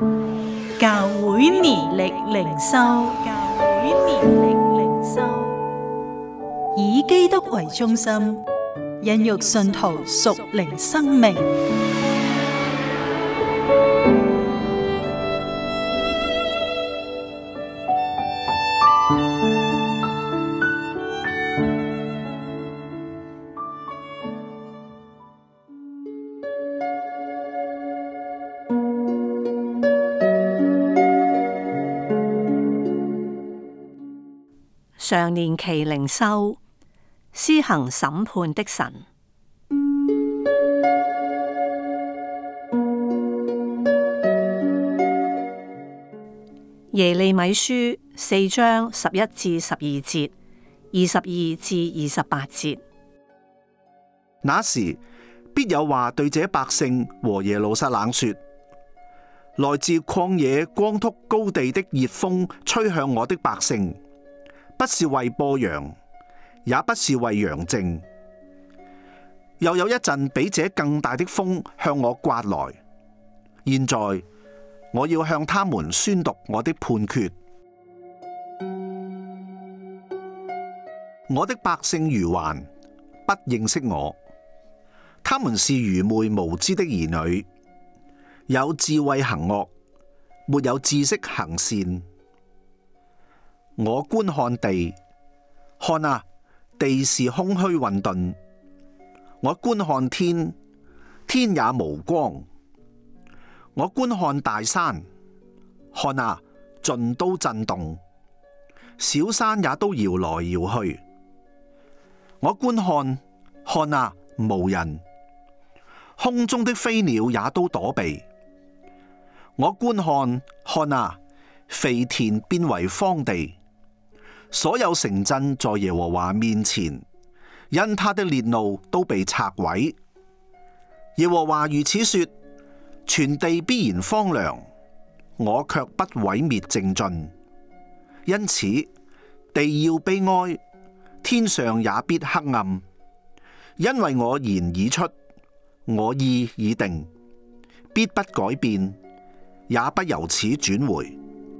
教會年曆靈修，以基督為中心，孕育信徒屬靈生命。 常年期靈修，施行審判的神。耶利米書4章11至12節，22至28節。 那時必有話對這百姓和耶路撒冷說：來自曠野光禿高地的熱風吹向我的百姓，不是為播羊，也不是為羊淨。又有一陣比這更大的風向我颳來。現在我要向他們宣讀我的判決。我的百姓愚頑，不認識我，他們是愚昧無知的兒女，有智慧行惡，沒有知識行善。我觀看地，看啊，地是空虛混沌；我觀看天，天也無光；我觀看大山，看啊，盡都震動，小山也都搖來搖去。我觀看，看啊，無人；空中的飛鳥也都躲避。我觀看，看啊，肥田變為荒地。所有城鎮在耶和華面前，因他的烈怒都被拆毀。耶和華如此說：全地必然荒涼，我卻不毀滅淨盡。因此，地要悲哀，天上也必黑暗，因為我言已出，我意已定，必不改變，也不由此轉回。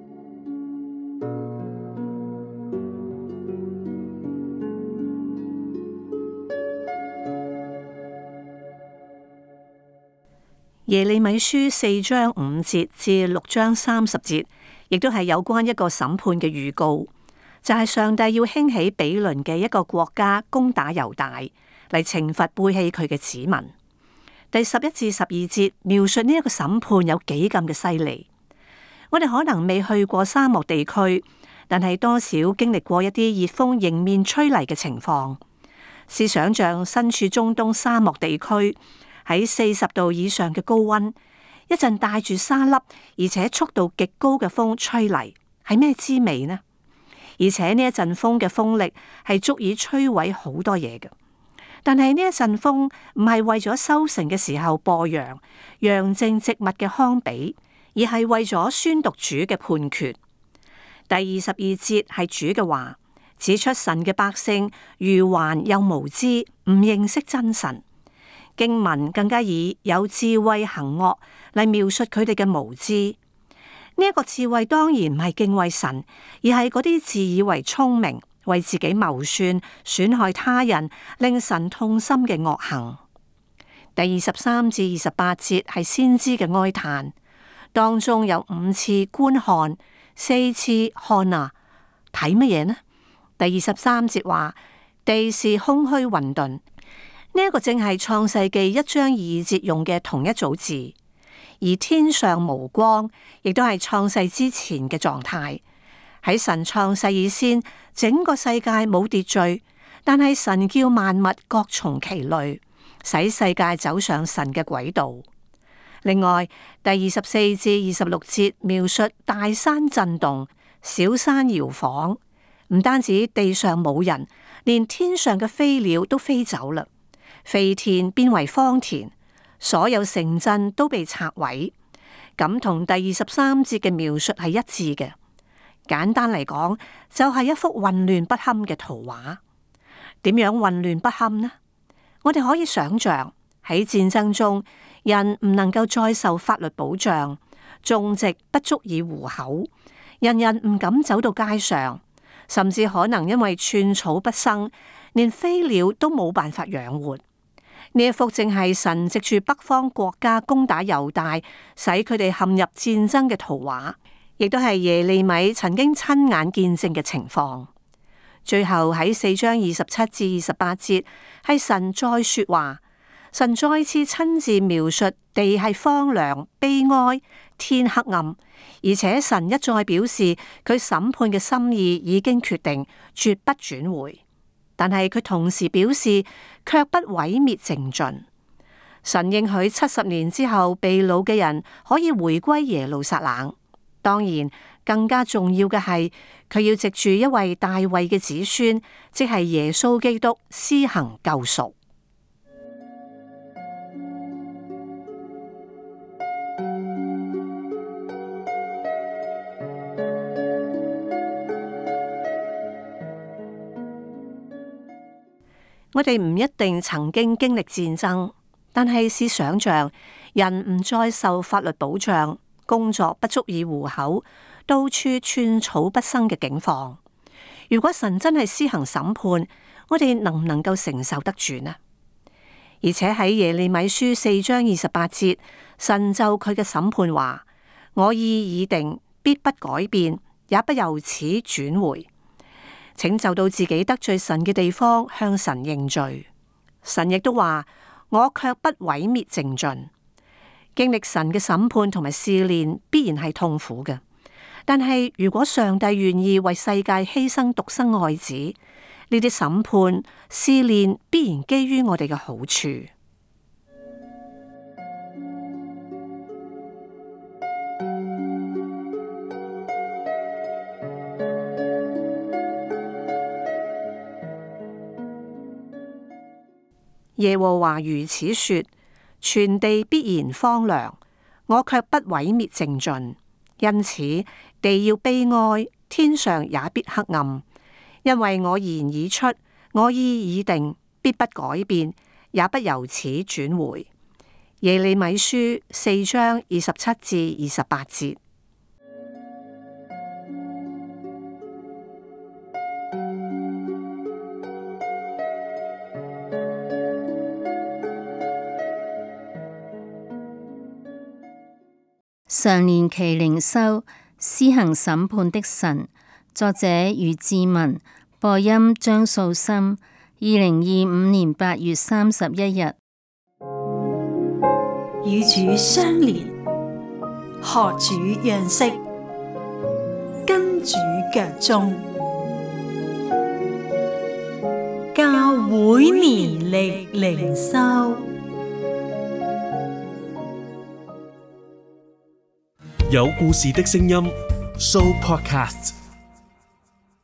耶利米書4章5節至6章30節，亦都係有關一個審判嘅預告，就係上帝要興起比鄰嘅一個國家攻打猶大，嚟懲罰背棄佢嘅子民。第11至12節描述呢一個審判有幾咁嘅犀利。我哋可能未去過沙漠地區，但係多少經歷過一啲熱風迎面吹嚟嘅情況。試想像身處中東沙漠地區，喺40度以上嘅高溫，一陣帶住沙粒而且速度極高嘅風吹嚟，係咩滋味呢？而且呢一陣風嘅風力係足以摧毀好多嘢嘅。但係呢一陣風唔係為咗收成嘅時候播羊淨植物嘅糠比，而係為咗宣讀主嘅判決。第22節係主嘅話，指出神嘅百姓愚頑又無知，唔認識真神。經文更加以有智慧行惡嚟描述佢哋嘅無知。呢一個智慧當然唔係敬畏神，而係嗰啲自以為聰明、為自己謀算、損害他人、令神痛心嘅惡行。第23至28節係先知嘅哀嘆，當中有5次觀看，4次看啊，睇乜嘢呢？第23節話地是空虛混沌。呢一個正係創世記1章2節用嘅同一組字，而天上無光，亦都係創世之前嘅狀態。喺神創世以先，整個世界冇秩序，但係神叫萬物各從其類，使世界走上神嘅軌道。另外，第24至26節描述大山震動，小山搖晃，唔單止地上冇人，連天上嘅飛鳥都飛走啦。肥田變為荒田，所有城鎮都被拆毀，咁同第23節嘅描述係一致嘅。簡單嚟講，就係一幅混亂不堪嘅圖畫。點樣混亂不堪呢？我哋可以想象喺戰爭中，人唔能夠再受法律保障， 種植不足以糊口，人人唔敢走到街上，甚至可能因為寸草不生，連飛鳥都冇辦法養活。呢一幅正係神藉住北方國家攻打猶大，使佢哋陷入戰爭嘅圖畫，亦都係耶利米曾經親眼見證嘅情況。最後喺4章27至28節，係神再說話，神再次親自描述地係荒涼、悲哀、天黑暗，而且神一再表示佢審判嘅心意已經決定，絕不轉回。但係佢同時表示，卻不毀滅淨盡。神應許70年之後被擄嘅人可以回歸耶路撒冷。當然，更加重要嘅係，佢要藉住一位大衛嘅子孫，即係耶穌基督施行救贖。我哋唔一定曾經經歷戰爭，但係試想像人唔再受法律保障，工作不足以糊口，到處寸草不生嘅境況。如果神真係施行審判，我哋能唔能夠承受得住呢？而且喺耶利米書4章28節，神就佢嘅審判話：我意已定，必不改變，也不由此轉回。請就到自己得罪神嘅地方向神認罪。神亦都話：我卻不毀滅淨盡。經歷神嘅審判同埋試煉必然係痛苦嘅，但係如果上帝願意為世界犧牲獨生愛子，呢啲審判試煉必然基於我哋嘅好處。耶和華如此說：全地必然荒涼，我卻不毀滅淨盡。因此地要悲哀，天上也必黑暗。因為我言已出，我意已定，必不改變，也不由此轉回。耶利米書4章27至28節。 常年期靈修，施行審判的神。作者余志文，播音張素心。2025年8月31日。 與主相連，學主樣式，跟主腳蹤，教會年曆靈修。 有故事的聲音 Show Podcast。